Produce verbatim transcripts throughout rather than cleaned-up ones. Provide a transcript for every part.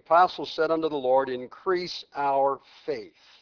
apostles said unto the Lord, increase our faith.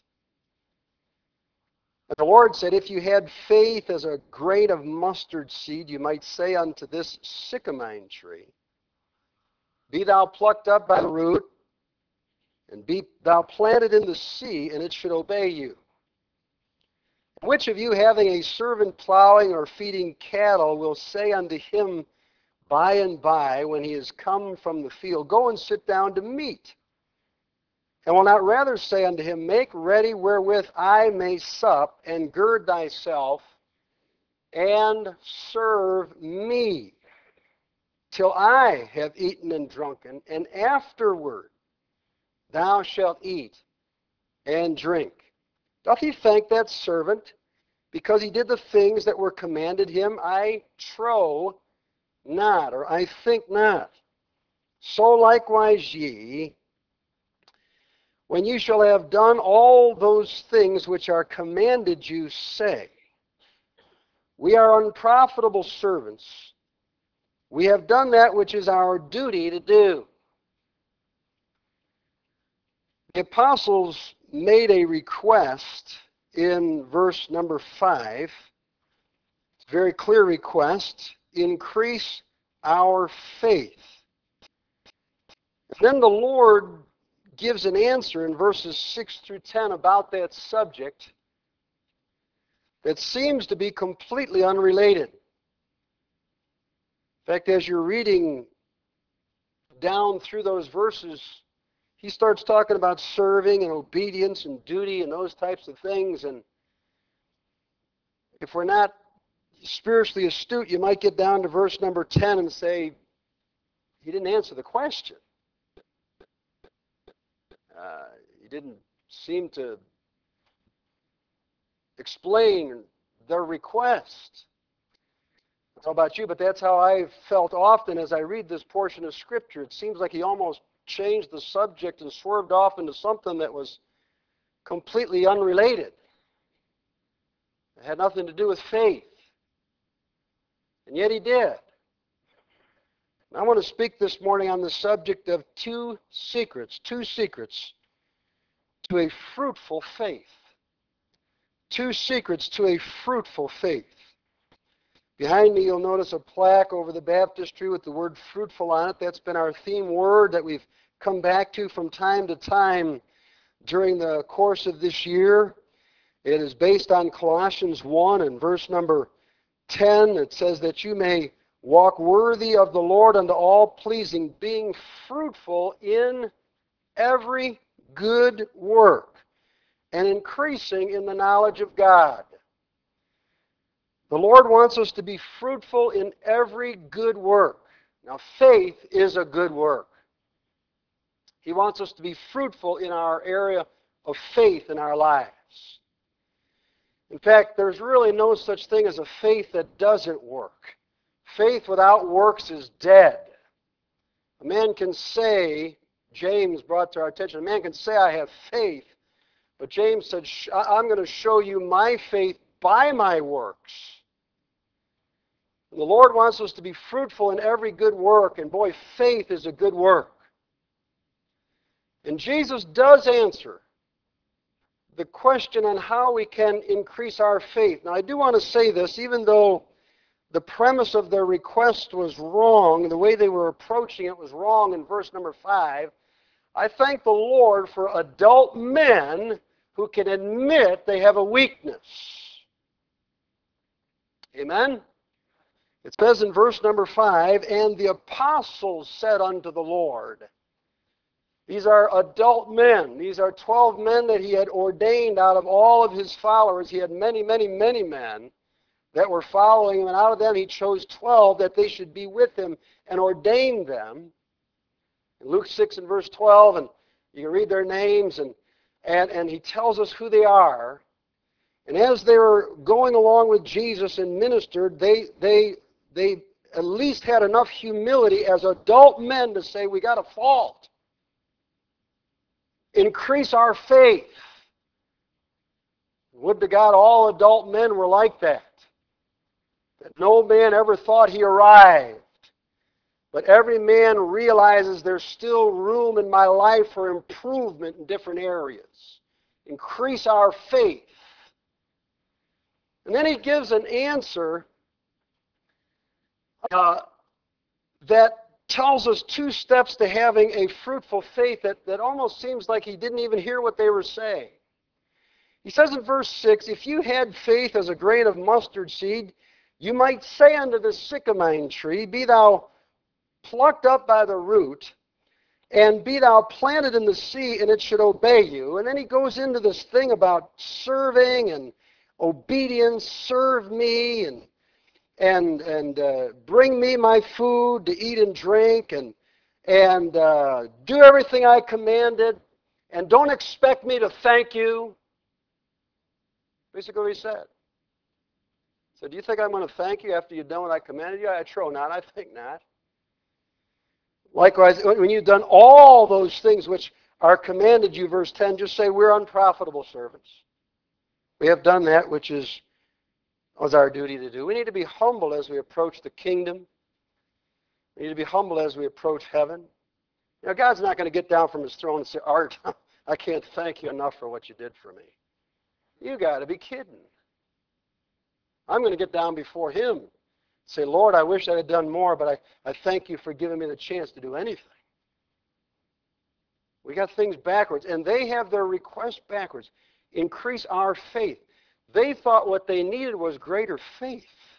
And the Lord said, if you had faith as a grain of mustard seed, you might say unto this sycamine tree, be thou plucked up by the root, and be thou planted in the sea, and it should obey you. Which of you, having a servant plowing or feeding cattle, will say unto him by and by, when he is come from the field, go and sit down to meat? And will not rather say unto him, make ready wherewith I may sup, and gird thyself, and serve me, till I have eaten and drunken, and afterward thou shalt eat and drink. Doth he thank that servant because he did the things that were commanded him? I trow not, or I think not. So likewise ye, when you shall have done all those things which are commanded you, say, we are unprofitable servants. We have done that which is our duty to do. The apostles made a request in verse number five. It's a very clear request. Increase our faith. And then the Lord gives an answer in verses six through ten about that subject that seems to be completely unrelated. In fact, as you're reading down through those verses, he starts talking about serving and obedience and duty and those types of things. And if we're not spiritually astute, you might get down to verse number ten and say, he didn't answer the question. Uh, he didn't seem to explain their request. I don't know about you, but that's how I've felt often as I read this portion of Scripture. It seems like he almost changed the subject and swerved off into something that was completely unrelated. It had nothing to do with faith. And yet he did. And I want to speak this morning on the subject of two secrets, two secrets to a fruitful faith. Two secrets to a fruitful faith. Behind me, you'll notice a plaque over the baptistry with the word fruitful on it. That's been our theme word that we've come back to from time to time during the course of this year. It is based on Colossians one and verse number ten. It says that you may walk worthy of the Lord unto all pleasing, being fruitful in every good work and increasing in the knowledge of God. The Lord wants us to be fruitful in every good work. Now, faith is a good work. He wants us to be fruitful in our area of faith in our lives. In fact, there's really no such thing as a faith that doesn't work. Faith without works is dead. A man can say, James brought to our attention, a man can say, I have faith, but James said, I'm going to show you my faith by my works. And the Lord wants us to be fruitful in every good work, and boy, faith is a good work. And Jesus does answer the question on how we can increase our faith. Now, I do want to say this, even though the premise of their request was wrong, the way they were approaching it was wrong in verse number five, I thank the Lord for adult men who can admit they have a weakness. Amen? It says in verse number five, and the apostles said unto the Lord. These are adult men. These are twelve men that he had ordained out of all of his followers. He had many, many, many men that were following him, and out of them he chose twelve that they should be with him and ordained them. In Luke six and verse twelve, and you can read their names, and, and, and he tells us who they are. And as they were going along with Jesus and ministered, they, they, they at least had enough humility as adult men to say, we got a fault. Increase our faith. Would to God all adult men were like that. That no man ever thought he arrived. but every man realizes there's still room in my life for improvement in different areas. Increase our faith. And then he gives an answer uh, that tells us two steps to having a fruitful faith that, that almost seems like he didn't even hear what they were saying. He says in verse six, if you had faith as a grain of mustard seed, you might say unto the sycamine tree, be thou plucked up by the root, and be thou planted in the sea, and it should obey you. And then he goes into this thing about serving and obedience, serve me, and and and uh, bring me my food to eat and drink, and and uh, do everything I commanded, and don't expect me to thank you. Basically what he said. So do you think I'm going to thank you after you've done what I commanded you? I trow not, I think not. Likewise, when you've done all those things which are commanded you, verse ten, just say we're unprofitable servants. We have done that which is was our duty to do. We need to be humble as we approach the kingdom. We need to be humble as we approach heaven. You know, God's not going to get down from his throne and say, Art, I can't thank you enough for what you did for me. You got to be kidding. I'm going to get down before him and say, Lord, I wish I had done more, but I, I thank you for giving me the chance to do anything. We got things backwards, and they have their request backwards. Increase our faith. They thought what they needed was greater faith.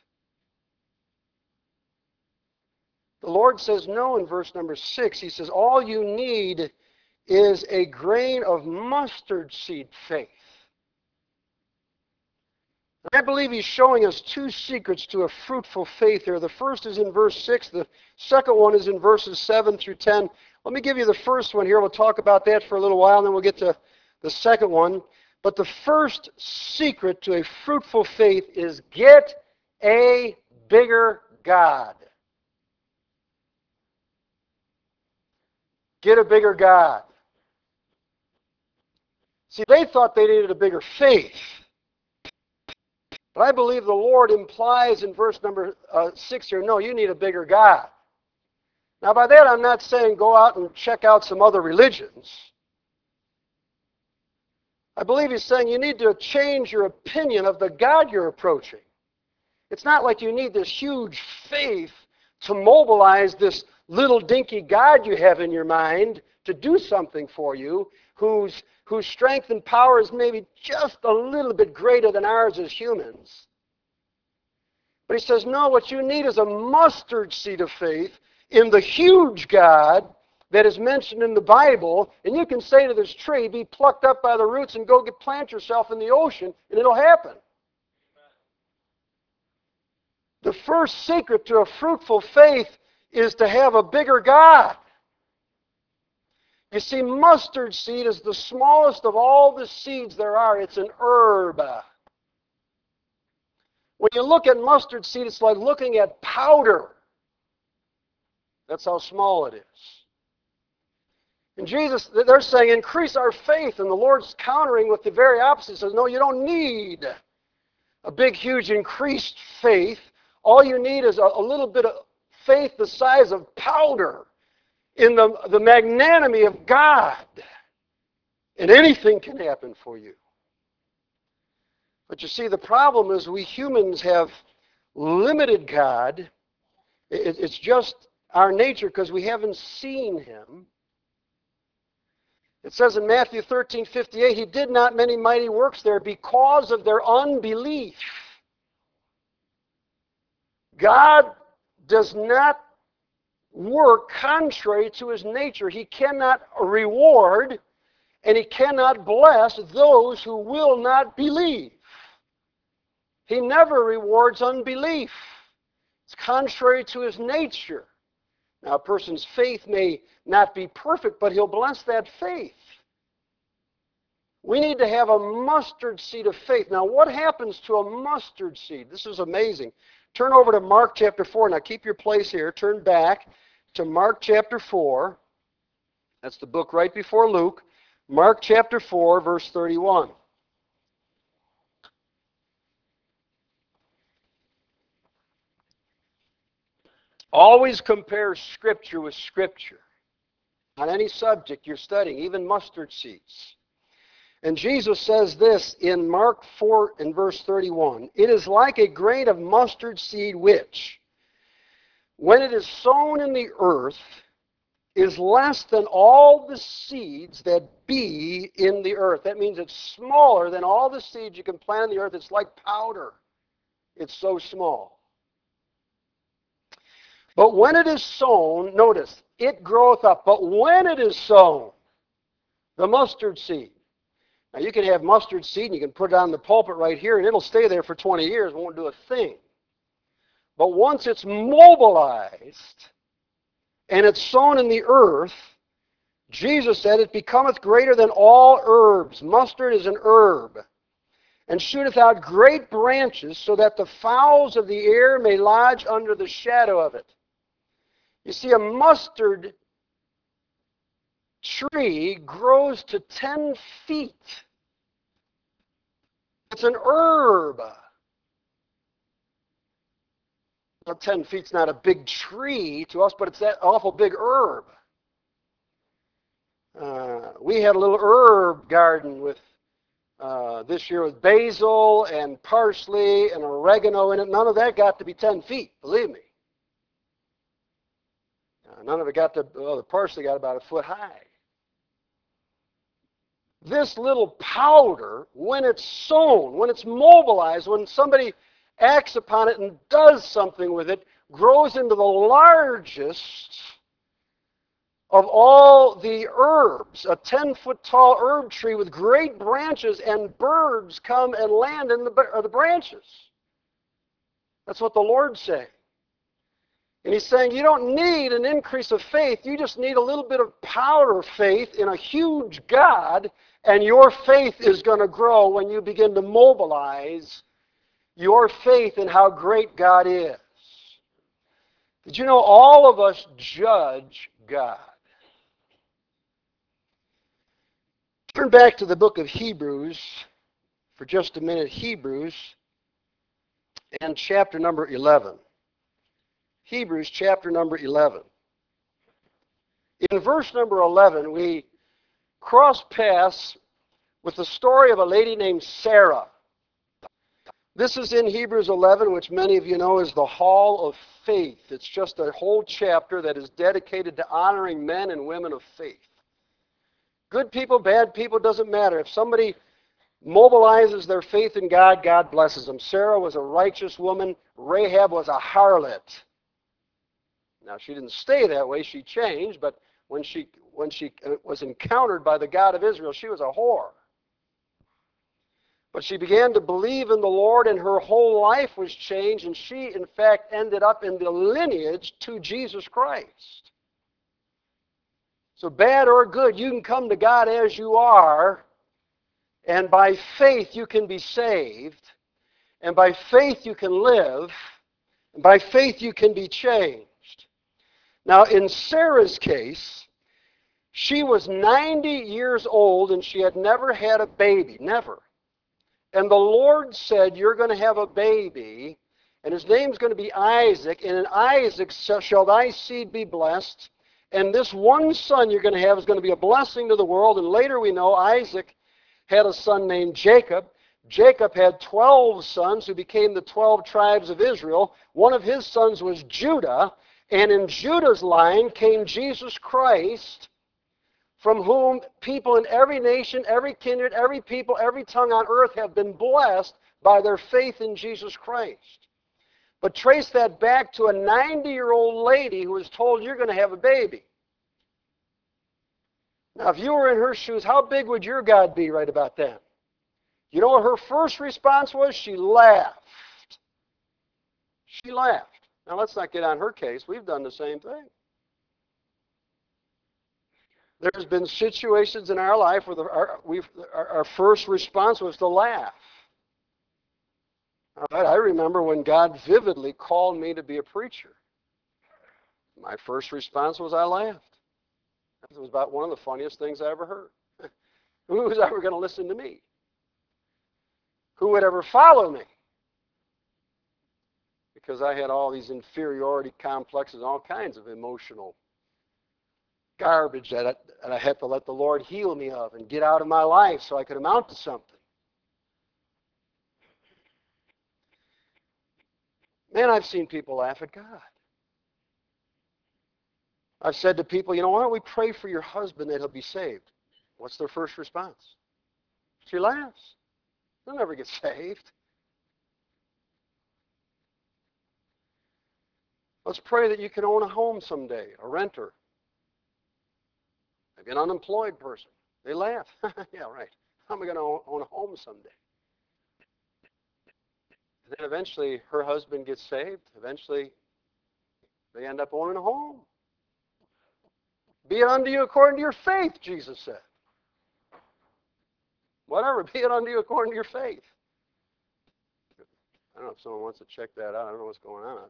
The Lord says no in verse number six. He says, all you need is a grain of mustard seed faith. And I believe he's showing us two secrets to a fruitful faith here. The first is in verse six. The second one is in verses seven through ten. Let me give you the first one here. We'll talk about that for a little while, and then we'll get to the second one. But the first secret to a fruitful faith is get a bigger God. Get a bigger God. See, they thought they needed a bigger faith. But I believe the Lord implies in verse number uh, six here, no, you need a bigger God. Now by that I'm not saying go out and check out some other religions. I believe he's saying you need to change your opinion of the God you're approaching. It's not like you need this huge faith to mobilize this little dinky God you have in your mind to do something for you, whose, whose strength and power is maybe just a little bit greater than ours as humans. But he says, no, what you need is a mustard seed of faith in the huge God that is mentioned in the Bible, and you can say to this tree, be plucked up by the roots and go get plant yourself in the ocean, and it'll happen. The first secret to a fruitful faith is to have a bigger God. You see, mustard seed is the smallest of all the seeds there are. It's an herb. When you look at mustard seed, it's like looking at powder. That's how small it is. And Jesus, they're saying, increase our faith. And the Lord's countering with the very opposite. He says, no, you don't need a big, huge increased faith. All you need is a, a little bit of faith the size of powder in the, the magnanimity of God. And anything can happen for you. But you see, the problem is we humans have limited God. It, it's just our nature because we haven't seen him. It says in Matthew thirteen fifty-eight, he did not many mighty works there because of their unbelief. God does not work contrary to his nature. He cannot reward and he cannot bless those who will not believe. He never rewards unbelief. It's contrary to his nature. Now, a person's faith may not be perfect, but he'll bless that faith. We need to have a mustard seed of faith. Now, what happens to a mustard seed? This is amazing. Turn over to Mark chapter four. Now, keep your place here. Turn back to Mark chapter four. That's the book right before Luke. Mark chapter four, verse thirty-one. Always compare Scripture with Scripture on any subject you're studying, even mustard seeds. And Jesus says this in Mark four and verse thirty-one. It is like a grain of mustard seed which, when it is sown in the earth, is less than all the seeds that be in the earth. That means it's smaller than all the seeds you can plant in the earth. It's like powder. It's so small. But when it is sown, notice, it groweth up. But when it is sown, the mustard seed. Now you can have mustard seed and you can put it on the pulpit right here and it'll stay there for twenty years, won't do a thing. But once it's mobilized and it's sown in the earth, Jesus said, it becometh greater than all herbs. Mustard is an herb. And shooteth out great branches, so that the fowls of the air may lodge under the shadow of it. You see, a mustard tree grows to ten feet. It's an herb. Well, ten feet's not a big tree to us, but it's that awful big herb. Uh, we had a little herb garden with uh, this year with basil and parsley and oregano in it. None of that got to be ten feet, believe me. Uh, none of it got to, well, the parsley got about a foot high. This little powder, when it's sown, when it's mobilized, when somebody acts upon it and does something with it, grows into the largest of all the herbs, a ten-foot tall herb tree with great branches, and birds come and land in the, the branches. That's what the Lord's saying. And he's saying you don't need an increase of faith. You just need a little bit of powder faith in a huge God, and your faith is going to grow when you begin to mobilize your faith in how great God is. Did you know all of us judge God? Turn back to the book of Hebrews for just a minute. Hebrews and chapter number eleven. Hebrews chapter number eleven. In verse number eleven, we cross paths with the story of a lady named Sarah. This is in Hebrews eleven, which many of you know is the Hall of Faith. It's just a whole chapter that is dedicated to honoring men and women of faith. Good people, bad people, doesn't matter. If somebody mobilizes their faith in God, God blesses them. Sarah was a righteous woman. Rahab was a harlot. Now, she didn't stay that way. She changed, but when she, when she was encountered by the God of Israel, she was a whore. But she began to believe in the Lord, and her whole life was changed, and she, in fact, ended up in the lineage to Jesus Christ. So bad or good, you can come to God as you are, and by faith you can be saved, and by faith you can live, and by faith you can be changed. Now, in Sarah's case, she was ninety years old, and she had never had a baby, never. And the Lord said, you're going to have a baby, and his name's going to be Isaac, and in Isaac shall thy seed be blessed. And this one son you're going to have is going to be a blessing to the world. And later we know Isaac had a son named Jacob. Jacob had twelve sons who became the twelve tribes of Israel. One of his sons was Judah. And in Judah's line came Jesus Christ, from whom people in every nation, every kindred, every people, every tongue on earth have been blessed by their faith in Jesus Christ. But trace that back to a ninety-year-old lady who was told, you're going to have a baby. Now, if you were in her shoes, how big would your God be right about then? You know what her first response was? She laughed. She laughed. Now, let's not get on her case. We've done the same thing. There's been situations in our life where the, our, we've, our, our first response was to laugh. All right, I remember when God vividly called me to be a preacher. My first response was I laughed. It was about one of the funniest things I ever heard. Who was ever going to listen to me? Who would ever follow me? because I had all these inferiority complexes, all kinds of emotional garbage that I, that I had to let the Lord heal me of and get out of my life so I could amount to something. Man, I've seen people laugh at God. I've said to people, you know, why don't we pray for your husband that he'll be saved? What's their first response? She laughs. They'll never get saved. Let's pray that you can own a home someday, a renter. Maybe an unemployed person. They laugh. Yeah, right. How am I going to own a home someday? And then eventually her husband gets saved. Eventually they end up owning a home. Be it unto you according to your faith, Jesus said. Whatever, be it unto you according to your faith. I don't know if someone wants to check that out. I don't know what's going on out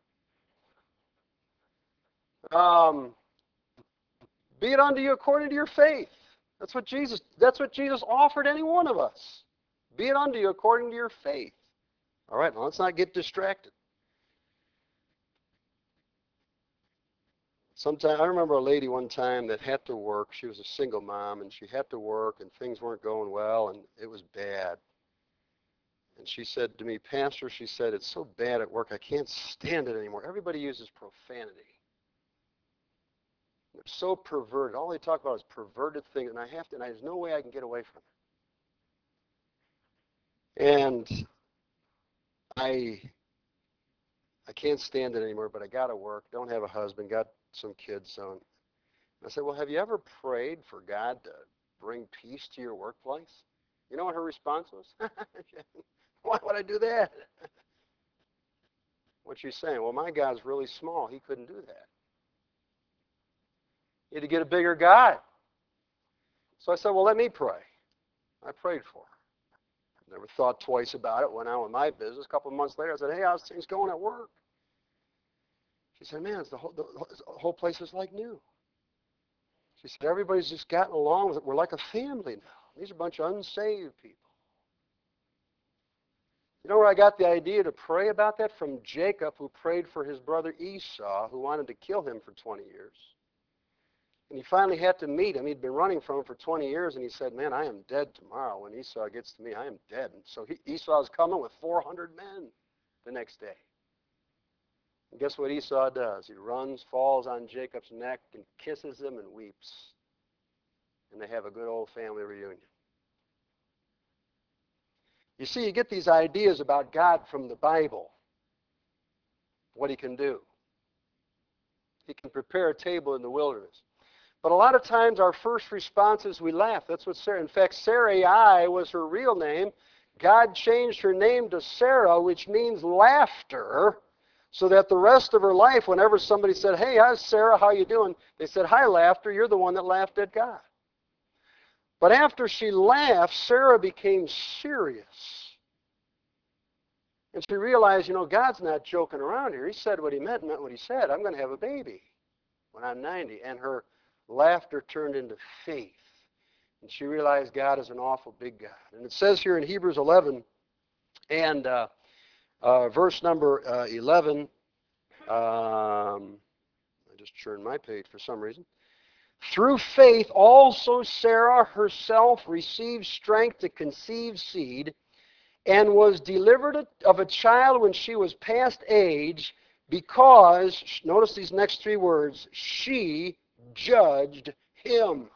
there. Um, be it unto you according to your faith. That's what Jesus, that's what Jesus offered any one of us. Be it unto you according to your faith. All right, now let's not get distracted. Sometime, I remember a lady one time that had to work. She was a single mom, and she had to work, and things weren't going well, and it was bad. And she said to me, Pastor, she said, it's so bad at work, I can't stand it anymore. Everybody uses profanity. They're so perverted. All they talk about is perverted things, and I have to, and there's no way I can get away from it. And I, I can't stand it anymore, but I got to work. Don't have a husband. Got some kids. So I said, well, have you ever prayed for God to bring peace to your workplace? You know what her response was? Why would I do that? What she's saying, well, my God's really small. He couldn't do that. You had to get a bigger God. So I said, well, let me pray. I prayed for her. Never thought twice about it. Went on with my business. A couple of months later, I said, hey, how's things going at work? She said, man, it's the, whole, the whole place is like new. She said, everybody's just gotten along with it. We're like a family now. These are a bunch of unsaved people. You know where I got the idea to pray about that? From Jacob, who prayed for his brother Esau, who wanted to kill him for twenty years. And he finally had to meet him. He'd been running from him for twenty years, and he said, man, I am dead tomorrow. When Esau gets to me, I am dead. And so he, Esau's coming with four hundred men the next day. And guess what Esau does? He runs, falls on Jacob's neck, and kisses him and weeps. And they have a good old family reunion. You see, you get these ideas about God from the Bible, what he can do. He can prepare a table in the wilderness. But a lot of times our first response is we laugh. That's what Sarah, in fact, Sarai was her real name. God changed her name to Sarah, which means laughter, so that the rest of her life, whenever somebody said, hey, how's Sarah, how you doing? They said, hi, laughter, you're the one that laughed at God. But after she laughed, Sarah became serious. And she realized, you know, God's not joking around here. He said what he meant, meant what he said. I'm going to have a baby when I'm ninety. And her laughter turned into faith. And she realized God is an awful big God. And it says here in Hebrews eleven and uh, uh, verse number uh, eleven, um, I just turned my page for some reason. Through faith also Sarah herself received strength to conceive seed and was delivered of a child when she was past age because, notice these next three words, she judged him.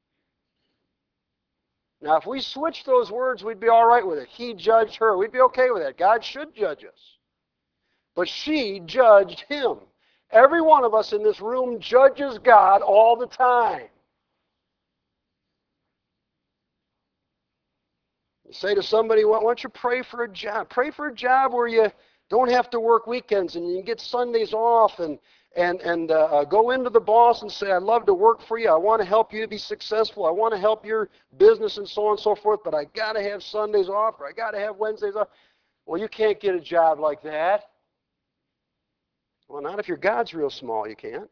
Now, if we switch those words, we'd be all right with it. He judged her. We'd be okay with that. God should judge us. But she judged him. Every one of us in this room judges God all the time. You say to somebody, why don't you pray for a job? Pray for a job where you don't have to work weekends and you can get Sundays off and and and uh, go into the boss and say, I'd love to work for you. I want to help you to be successful. I want to help your business and so on and so forth, but I got to have Sundays off or I got to have Wednesdays off. Well, you can't get a job like that. Well, not if your God's real small, you can't.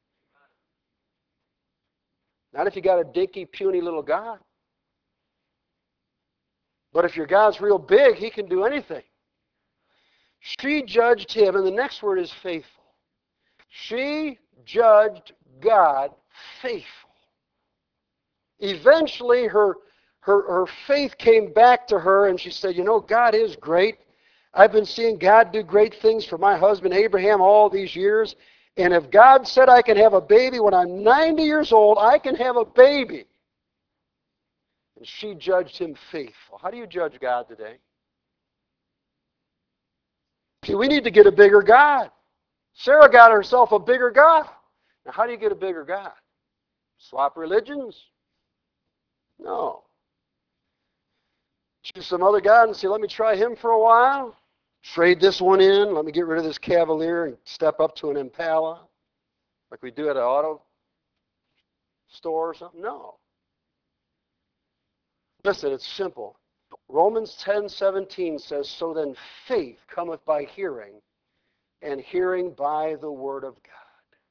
Not if you got a dinky, puny little God. But if your God's real big, he can do anything. She judged him, and the next word is faithful. She judged God faithful. Eventually, her, her, her faith came back to her, and she said, you know, God is great. I've been seeing God do great things for my husband Abraham all these years. And if God said I can have a baby when I'm ninety years old, I can have a baby. And she judged him faithful. How do you judge God today? See, we need to get a bigger God. Sarah got herself a bigger God. Now, how do you get a bigger God? Swap religions? No. Choose some other God and say, let me try him for a while. Trade this one in. Let me get rid of this Cavalier and step up to an Impala, like we do at an auto store or something. No. Listen, it's simple. Romans ten seventeen says, so then faith cometh by hearing, and hearing by the word of God.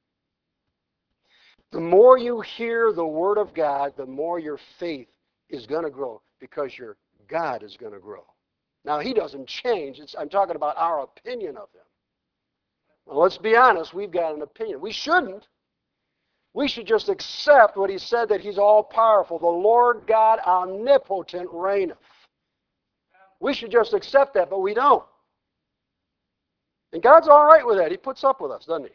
The more you hear the word of God, the more your faith is going to grow, because your God is going to grow. Now, he doesn't change. It's, I'm talking about our opinion of him. Well, let's be honest, we've got an opinion. We shouldn't. We should just accept what he said, that he's all-powerful. The Lord God omnipotent reigneth. We should just accept that, but we don't. And God's all right with that. He puts up with us, doesn't he?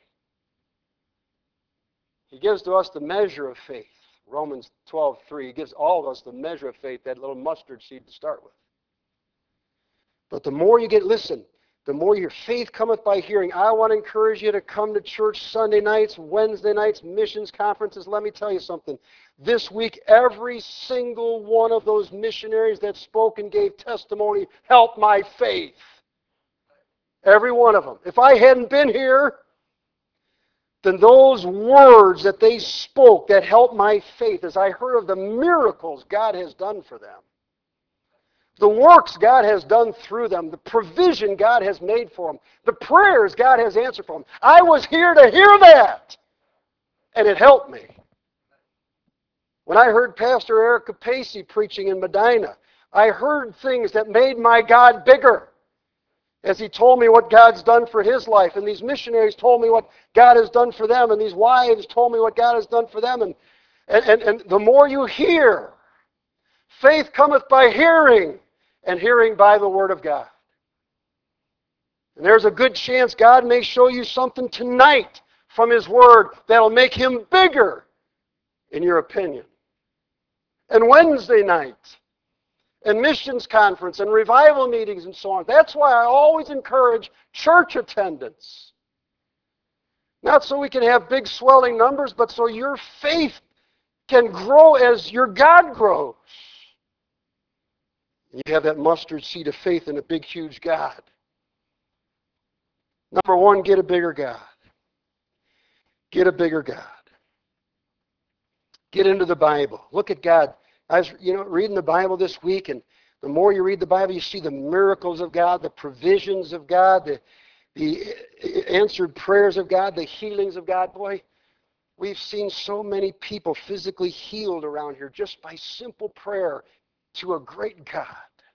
He gives to us the measure of faith. Romans twelve three. He gives all of us the measure of faith, that little mustard seed to start with. But the more you get, listen, the more your faith cometh by hearing. I want to encourage you to come to church Sunday nights, Wednesday nights, missions conferences. Let me tell you something. This week, every single one of those missionaries that spoke and gave testimony helped my faith. Every one of them. If I hadn't been here, then those words that they spoke that helped my faith, as I heard of the miracles God has done for them, the works God has done through them, the provision God has made for them, the prayers God has answered for them. I was here to hear that, and it helped me. When I heard Pastor Eric Capacey preaching in Medina, I heard things that made my God bigger, as he told me what God's done for his life, and these missionaries told me what God has done for them, and these wives told me what God has done for them. And, and, and, and the more you hear, faith cometh by hearing, and hearing by the word of God. And there's a good chance God may show you something tonight from his word that'll make him bigger, in your opinion. And Wednesday night, and missions conference, and revival meetings, and so on. That's why I always encourage church attendance. Not so we can have big swelling numbers, but so your faith can grow as your God grows. You have that mustard seed of faith in a big, huge God. Number one, get a bigger God. Get a bigger God. Get into the Bible. Look at God. I was, you know, reading the Bible this week, and the more you read the Bible, you see the miracles of God, the provisions of God, the, the answered prayers of God, the healings of God. Boy, we've seen so many people physically healed around here just by simple prayer to a great God.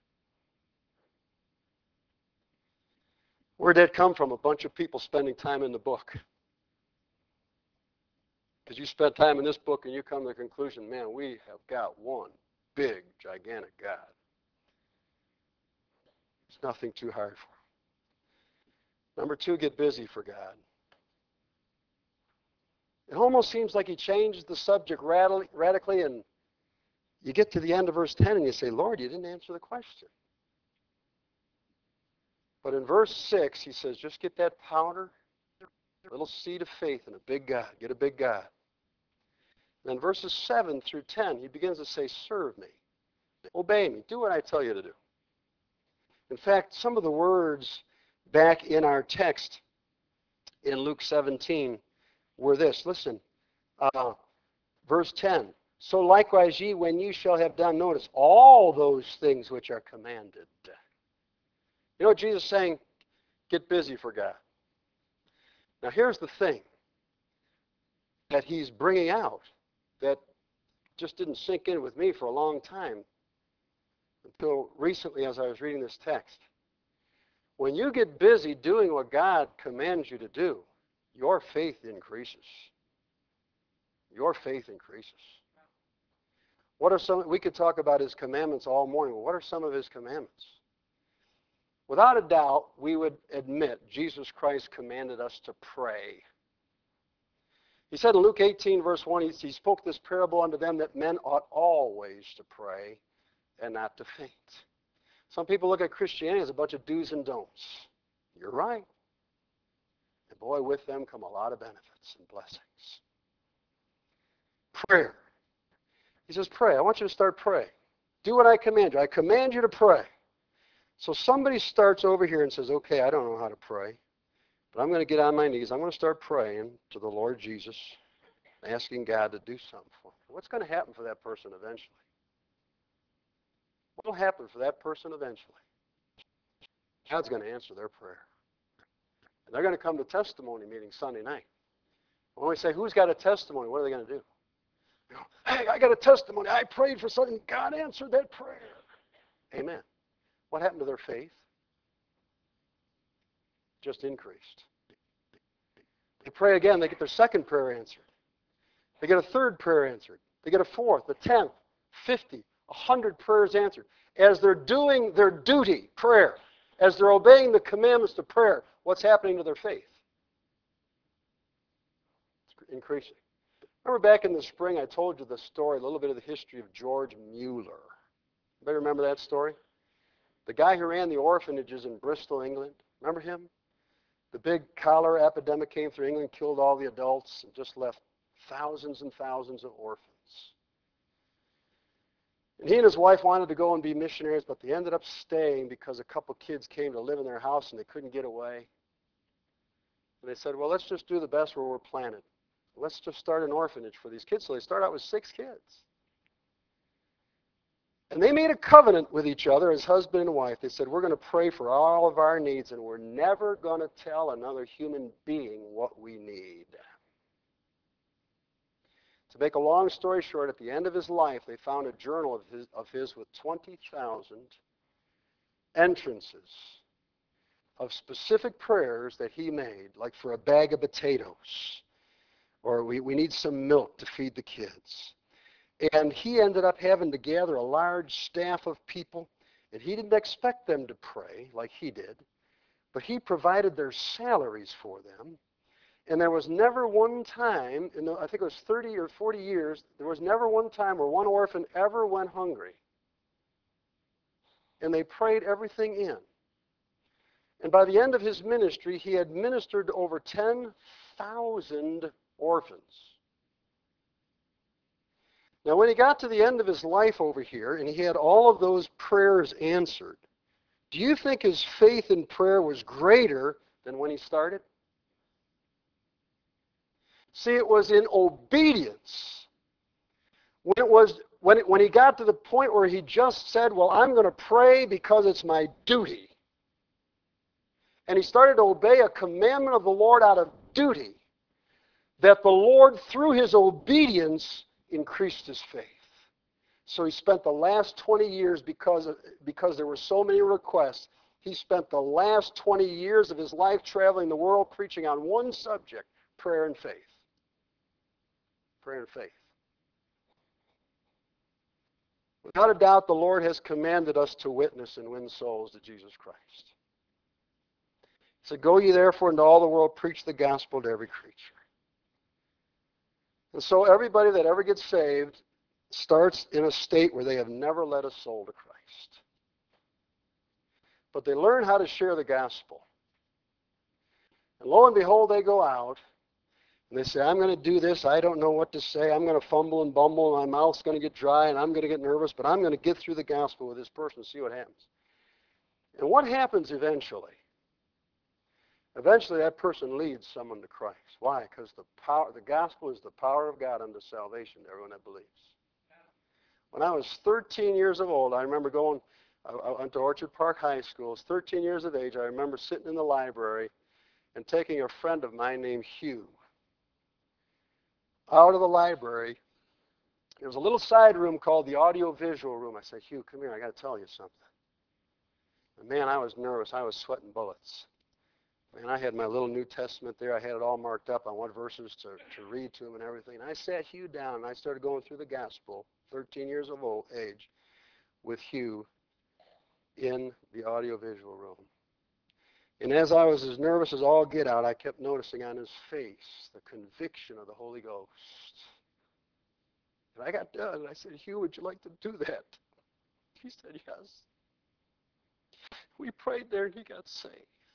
Where'd that come from? A bunch of people spending time in the book. Because you spent time in this book and you come to the conclusion, man, we have got one big, gigantic God. It's nothing too hard for him. Number two, get busy for God. It almost seems like he changes the subject radically, and you get to the end of verse ten and you say, Lord, you didn't answer the question. But in verse six, he says, just get that powder, little seed of faith in a big God. Get a big God. And then verses seven through ten, he begins to say, serve me. Obey me. Do what I tell you to do. In fact, some of the words back in our text in Luke seventeen were this. Listen, uh, verse ten. So likewise ye, when you shall have done, notice, all those things which are commanded. You know what Jesus is saying? Get busy for God. Now here's the thing that he's bringing out that just didn't sink in with me for a long time until recently as I was reading this text. When you get busy doing what God commands you to do, your faith increases. Your faith increases. What are some, we could talk about his commandments all morning. Well, what are some of his commandments? Without a doubt, we would admit Jesus Christ commanded us to pray. He said in Luke eighteen, verse one, he, he spoke this parable unto them that men ought always to pray and not to faint. Some people look at Christianity as a bunch of do's and don'ts. You're right. And boy, with them come a lot of benefits and blessings. Prayer. He says, pray. I want you to start praying. Do what I command you. I command you to pray. So somebody starts over here and says, okay, I don't know how to pray, but I'm going to get on my knees. I'm going to start praying to the Lord Jesus, asking God to do something for me. What's going to happen for that person eventually? What will happen for that person eventually? God's going to answer their prayer. And they're going to come to testimony meeting Sunday night. When we say, who's got a testimony, what are they going to do? You know, hey, I got a testimony. I prayed for something. God answered that prayer. Amen. What happened to their faith? Just increased. They pray again. They get their second prayer answered. They get a third prayer answered. They get a fourth, a tenth, fifty, a hundred prayers answered. As they're doing their duty, prayer, as they're obeying the commandments to prayer, what's happening to their faith? It's increasing. Remember back in the spring, I told you the story, a little bit of the history of George Mueller. Anybody remember that story? The guy who ran the orphanages in Bristol, England. Remember him? The big cholera epidemic came through England, killed all the adults, and just left thousands and thousands of orphans. And he and his wife wanted to go and be missionaries, but they ended up staying because a couple kids came to live in their house and they couldn't get away. And they said, well, let's just do the best where we're planted. Let's just start an orphanage for these kids. So they start out with six kids. And they made a covenant with each other as husband and wife. They said, we're going to pray for all of our needs, and we're never going to tell another human being what we need. To make a long story short, at the end of his life, they found a journal of his, of his with twenty thousand entrances of specific prayers that he made, like for a bag of potatoes, or we, we need some milk to feed the kids. And he ended up having to gather a large staff of people, and he didn't expect them to pray like he did, but he provided their salaries for them. And there was never one time, in the, I think it was thirty or forty years, there was never one time where one orphan ever went hungry. And they prayed everything in. And by the end of his ministry, he had ministered to over ten thousand orphans. Now, when he got to the end of his life over here, and he had all of those prayers answered, do you think his faith in prayer was greater than when he started? See, it was in obedience. When it was when it, when he got to the point where he just said, well, I'm going to pray because it's my duty. And he started to obey a commandment of the Lord out of duty, that the Lord, through his obedience, increased his faith. So he spent the last twenty years, because, of, because there were so many requests, he spent the last twenty years of his life traveling the world preaching on one subject, prayer and faith. Prayer and faith. Without a doubt, the Lord has commanded us to witness and win souls to Jesus Christ. He said, go ye therefore into all the world, preach the gospel to every creature. And so everybody that ever gets saved starts in a state where they have never led a soul to Christ. But they learn how to share the gospel. And lo and behold, they go out and they say, I'm going to do this. I don't know what to say. I'm going to fumble and bumble. And my mouth's going to get dry and I'm going to get nervous. But I'm going to get through the gospel with this person and see what happens. And what happens eventually? Eventually, that person leads someone to Christ. Why? Because the power, the gospel is the power of God unto salvation to everyone that believes. When I was thirteen years of old, I remember going, I went to Orchard Park High School. I was thirteen years of age. I remember sitting in the library and taking a friend of mine named Hugh out of the library. There was a little side room called the audio-visual room. I said, Hugh, come here. I got to tell you something. And man, I was nervous. I was sweating bullets. Man, I had my little New Testament there. I had it all marked up on what verses to, to read to him and everything. And I sat Hugh down and I started going through the gospel, thirteen years of old age, with Hugh in the audiovisual room. And as I was as nervous as all get out, I kept noticing on his face the conviction of the Holy Ghost. And I got done and I said, Hugh, would you like to do that? He said, yes. We prayed there and he got saved.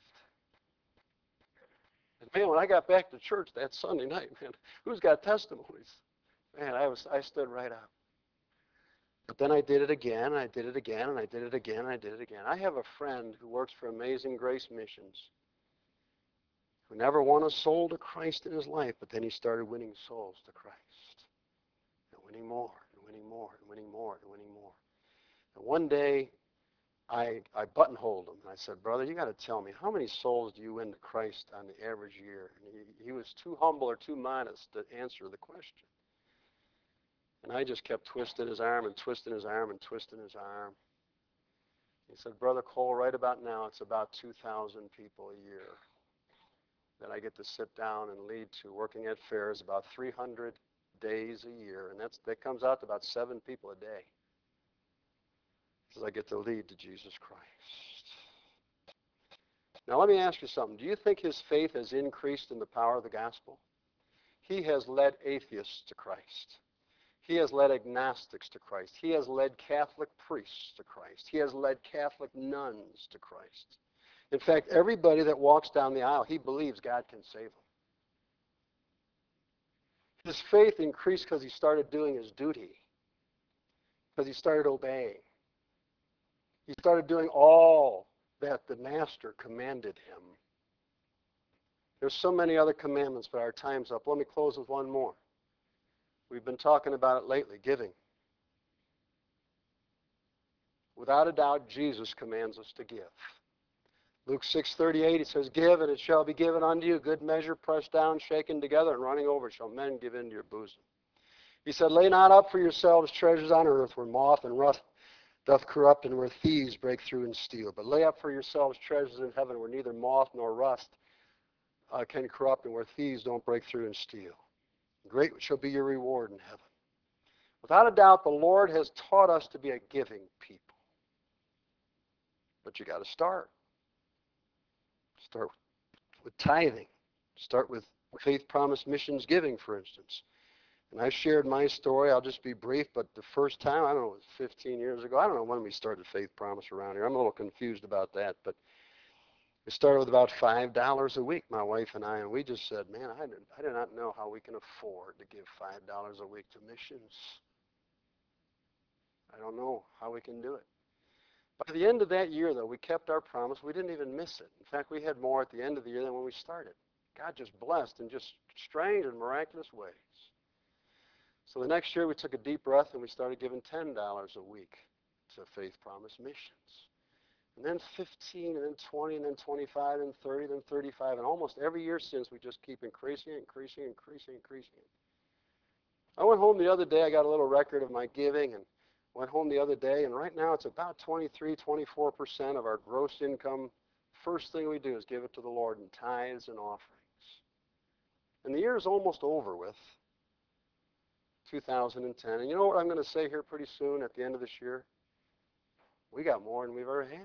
And man, when I got back to church that Sunday night, man, who's got testimonies? Man, I was I stood right up. But then I did it again, and I did it again, and I did it again, and I did it again. I have a friend who works for Amazing Grace Missions who never won a soul to Christ in his life, but then he started winning souls to Christ. And winning more, and winning more, and winning more, and winning more. And one day, I, I buttonholed him, and I said, brother, you got to tell me, how many souls do you win to Christ on the average year? And he, he was too humble or too modest to answer the question. And I just kept twisting his arm and twisting his arm and twisting his arm. He said, Brother Cole, right about now, it's about two thousand people a year that I get to sit down and lead to, working at fairs about three hundred days a year. And that's that comes out to about seven people a day. He says, I get to lead to Jesus Christ. Now let me ask you something. Do you think his faith has increased in the power of the gospel? He has led atheists to Christ. He has led agnostics to Christ. He has led Catholic priests to Christ. He has led Catholic nuns to Christ. In fact, everybody that walks down the aisle, he believes God can save them. His faith increased because he started doing his duty, because he started obeying. He started doing all that the Master commanded him. There's so many other commandments, but our time's up. Let me close with one more. We've been talking about it lately, giving. Without a doubt, Jesus commands us to give. Luke six thirty-eight, he says, give, and it shall be given unto you, good measure, pressed down, shaken together, and running over, shall men give into your bosom. He said, lay not up for yourselves treasures on earth, where moth and rust doth corrupt, and where thieves break through and steal. But lay up for yourselves treasures in heaven, where neither moth nor rust uh, can corrupt, and where thieves don't break through and steal. Great shall be your reward in heaven. Without a doubt, the Lord has taught us to be a giving people. But you got to start. Start with tithing. Start with Faith Promise Missions giving, for instance. And I shared my story. I'll just be brief, but the first time, I don't know, it was fifteen years ago. I don't know when we started Faith Promise around here. I'm a little confused about that, but we started with about five dollars a week, my wife and I, and we just said, man, I, did, I do not know how we can afford to give five dollars a week to missions. I don't know how we can do it. By the end of that year, though, we kept our promise. We didn't even miss it. In fact, we had more at the end of the year than when we started. God just blessed in just strange and miraculous ways. So the next year, we took a deep breath and we started giving ten dollars a week to Faith Promise Missions. And then fifteen, and then twenty, and then twenty-five, and thirty, and then thirty-five. And almost every year since, we just keep increasing, increasing, increasing, increasing. I went home the other day. I got a little record of my giving, and went home the other day, and right now it's about twenty-three, twenty-four percent of our gross income. First thing we do is give it to the Lord in tithes and offerings. And the year is almost over with, two thousand ten. And you know what I'm going to say here pretty soon at the end of this year? We got more than we've ever had.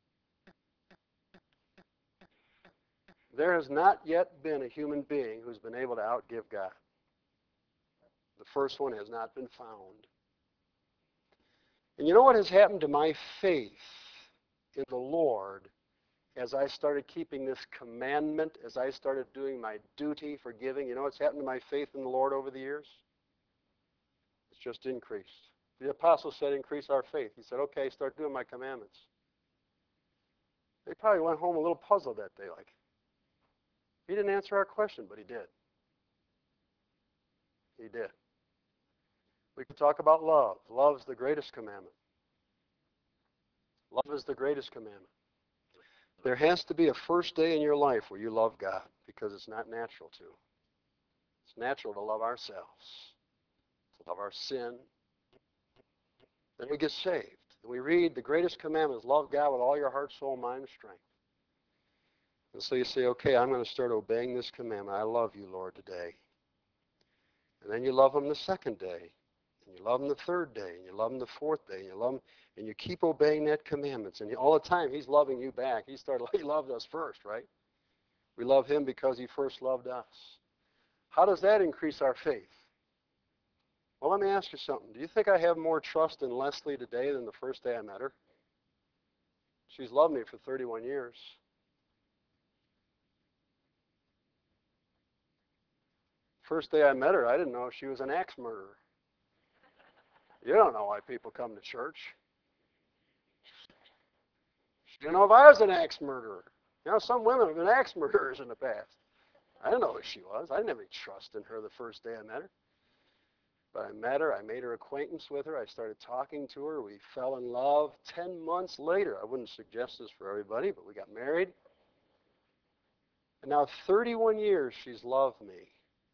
There has not yet been a human being who's been able to outgive God. The first one has not been found. And you know what has happened to my faith in the Lord as I started keeping this commandment, as I started doing my duty for giving? You know what's happened to my faith in the Lord over the years? It's just increased. The apostle said, increase our faith. He said, okay, start doing my commandments. They probably went home a little puzzled that day, like, he didn't answer our question, but he did. He did. We can talk about love. Love is the greatest commandment. Love is the greatest commandment. There has to be a first day in your life where you love God, because it's not natural to. It's natural to love ourselves, to love our sin. Then we get saved. We read the greatest commandment is love God with all your heart, soul, mind, and strength. And so you say, okay, I'm going to start obeying this commandment. I love you, Lord, today. And then you love him the second day. And you love him the third day. And you love him the fourth day. And you love him, and you keep obeying that commandments. And all the time, he's loving you back. He started, he loved us first, right? We love him because he first loved us. How does that increase our faith? Well, let me ask you something. Do you think I have more trust in Leslie today than the first day I met her? She's loved me for thirty-one years. First day I met her, I didn't know she was an axe murderer. You don't know why people come to church. She didn't know if I was an axe murderer. You know, some women have been axe murderers in the past. I didn't know who she was. I didn't have any trust in her the first day I met her. But I met her. I made her acquaintance with her. I started talking to her. We fell in love. Ten months later, I wouldn't suggest this for everybody, but we got married. And now thirty-one years she's loved me.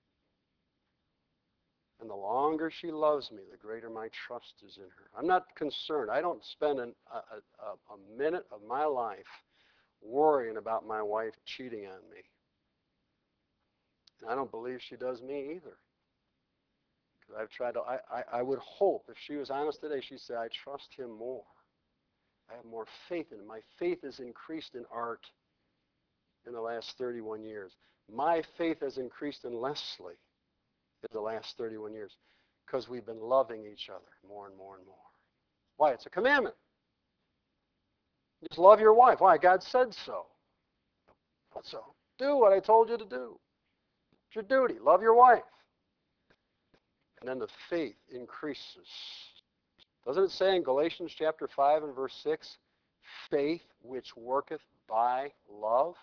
And the longer she loves me, the greater my trust is in her. I'm not concerned. I don't spend an, a, a, a minute of my life worrying about my wife cheating on me. And I don't believe she does me either. Because I've tried to, I, I, I would hope if she was honest today, she'd say, I trust him more. I have more faith in him. My faith has increased in Art in the last thirty-one years. My faith has increased in Leslie in the last thirty-one years because we've been loving each other more and more and more. Why? It's a commandment. Just love your wife. Why? God said so. So do what I told you to do. It's your duty. Love your wife. And then the faith increases. Doesn't it say in Galatians chapter five and verse six, faith which worketh by love?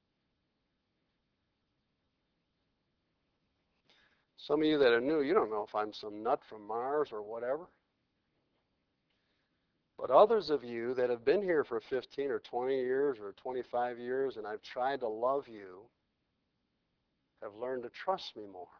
Some of you that are new, you don't know if I'm some nut from Mars or whatever. But others of you that have been here for fifteen or twenty years or twenty-five years, and I've tried to love you, have learned to trust me more.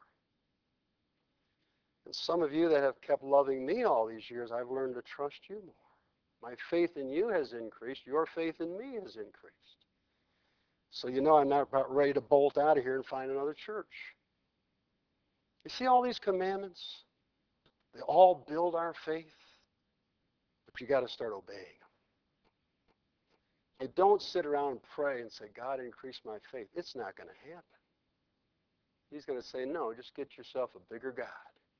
And some of you that have kept loving me all these years, I've learned to trust you more. My faith in you has increased. Your faith in me has increased. So you know I'm not about ready to bolt out of here and find another church. You see all these commandments? They all build our faith, but you got to start obeying them. And don't sit around and pray and say, God, increase my faith. It's not going to happen. He's going to say, no, just get yourself a bigger God.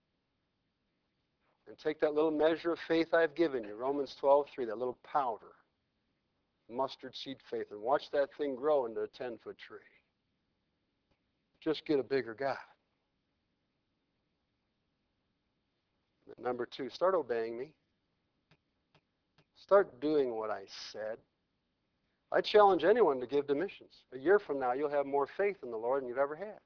And take that little measure of faith I've given you, Romans twelve three, that little powder, mustard seed faith, and watch that thing grow into a ten-foot tree. Just get a bigger God. And number two, start obeying me. Start doing what I said. I challenge anyone to give to missions. A year from now, you'll have more faith in the Lord than you've ever had.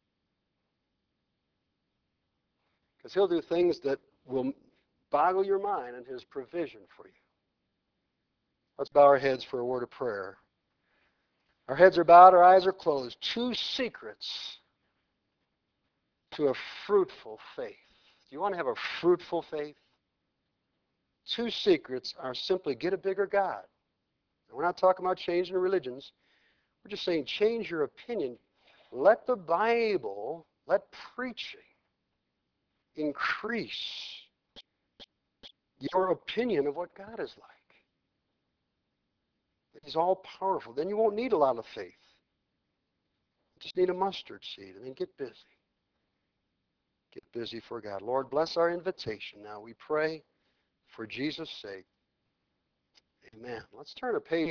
Because he'll do things that will boggle your mind in his provision for you. Let's bow our heads for a word of prayer. Our heads are bowed, our eyes are closed. Two secrets to a fruitful faith. Do you want to have a fruitful faith? Two secrets are simply get a bigger God. And we're not talking about changing religions. We're just saying change your opinion. Let the Bible, let preaching increase your opinion of what God is like. He's all powerful. Then you won't need a lot of faith. You just need a mustard seed, and then get busy. Get busy for God. Lord, bless our invitation now. We pray for Jesus' sake. Amen. Let's turn a page.